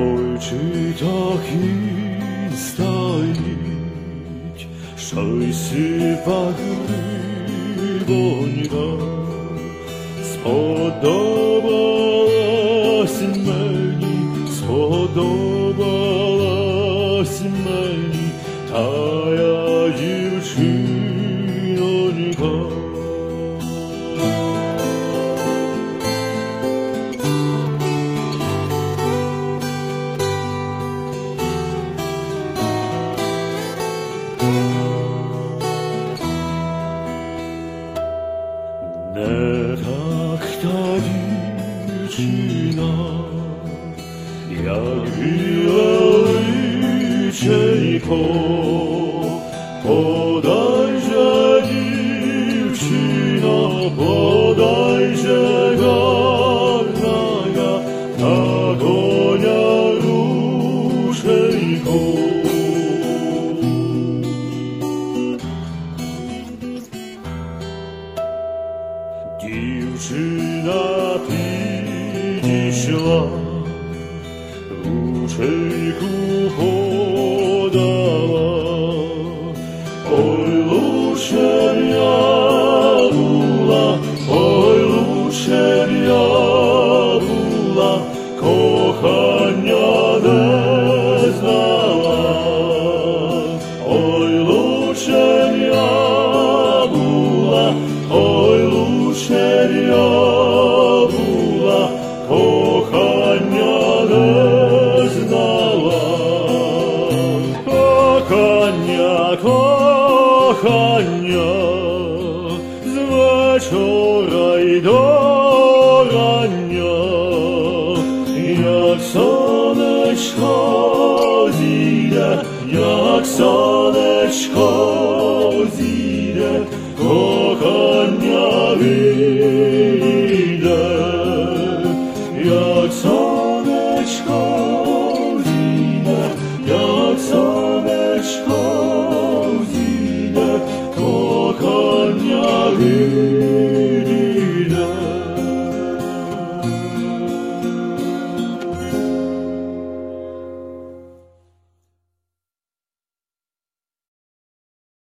Ой, чи так і стоїть, щось пахливонька, сподобалась мені тая дівчинонька. Не так та дівчина, як біле личенько, подай же, дівчина, подай же, гарная, на коня рушенько. Дівчина підійшла, ручейку подала. Ой, лучше б я була, ой, лучше б я була, кохання не знала. Ой, лучше б я була, ой, лучше б я була, кохання не знала. Кохання, з вечора й до рання, як сонечко зійде, як сонечко зійде, кохання вийде, як сонечко зійде, як сонечко зійде, кохання вийде.